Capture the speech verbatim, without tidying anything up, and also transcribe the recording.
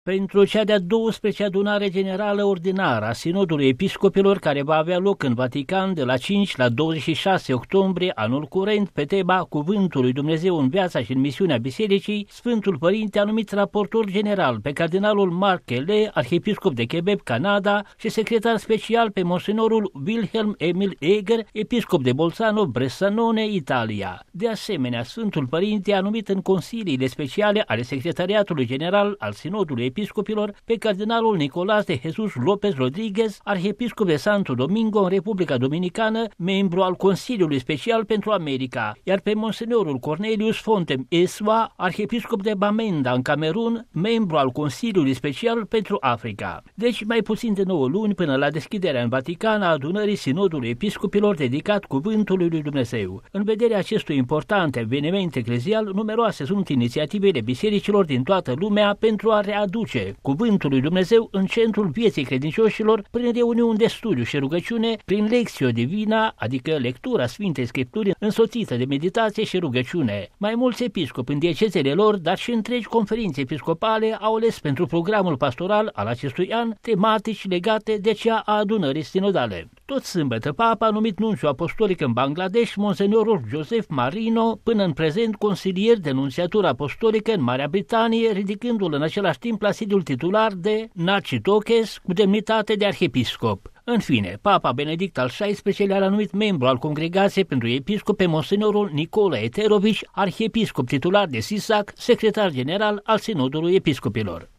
Pentru cea de-a douăsprezecea adunare generală ordinară a Sinodului Episcopilor, care va avea loc în Vatican de la cinci la douăzeci și șase octombrie anul curent, pe tema Cuvântul lui Dumnezeu în viața și în misiunea Bisericii, Sfântul Părinte a numit raportor general pe cardinalul Marc Kelly, arhiepiscop de Quebec, Canada, și secretar special pe monsenorul Wilhelm Emil Eger, episcop de Bolzano, Bressanone, Italia. De asemenea, Sfântul Părinte a numit în consiliile speciale ale Secretariatului General al Sinodului Episcopilor pe cardinalul Nicolás de Jesús López Rodríguez, arhiepiscop de Santo Domingo în Republica Dominicană, membru al Consiliului Special pentru America, iar pe monsenorul Cornelius Fontem Eswa, arhiepiscop de Bamenda în Camerun, membru al Consiliului Special pentru Africa. Deci mai puțin de nouă luni până la deschiderea în Vatican a adunării Sinodului Episcopilor dedicat Cuvântului lui Dumnezeu. În vederea acestui important eveniment eclezial, numeroase sunt inițiativele bisericilor din toată lumea pentru a readuce Cuvântul lui Dumnezeu în centrul vieții credincioșilor prin reuniuni de studiu și rugăciune, prin lectio divina, adică lectura Sfintei Scripturi însoțită de meditație și rugăciune. Mai mulți episcopi în diecezele lor, dar și întregi conferințe episcopale au ales pentru programul pastoral al acestui an tematici legate de cea a adunării sinodale. Tot sâmbătă, Papa a numit nunciu apostolic în Bangladesh monsenorul Joseph Marino, până în prezent consilier de nunciatură apostolică în Marea Britanie, ridicându-l în același timp la sediul titular de Nachitokes cu demnitate de arhiepiscop. În fine, Papa Benedict al șaisprezecelea l-a numit membru al Congregației pentru Episcop pe monsenorul Nicola Eterovici, arhiepiscop titular de Sisak, secretar general al Sinodului Episcopilor.